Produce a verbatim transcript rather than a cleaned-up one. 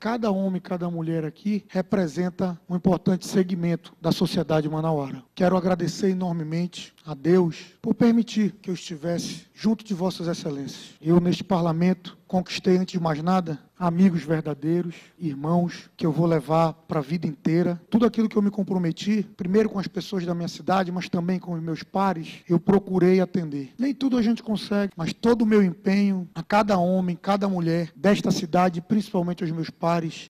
cada homem, cada mulher aqui representa um importante segmento da sociedade manauara. Quero agradecer enormemente a Deus por permitir que eu estivesse junto de Vossas Excelências. Eu, neste parlamento, conquistei, antes de mais nada, amigos verdadeiros, irmãos, que eu vou levar para a vida inteira. Tudo aquilo que eu me comprometi, primeiro com as pessoas da minha cidade, mas também com os meus pares, eu procurei atender. Nem tudo a gente consegue, mas todo o meu empenho, a cada homem, cada mulher desta cidade, principalmente aos meus pares,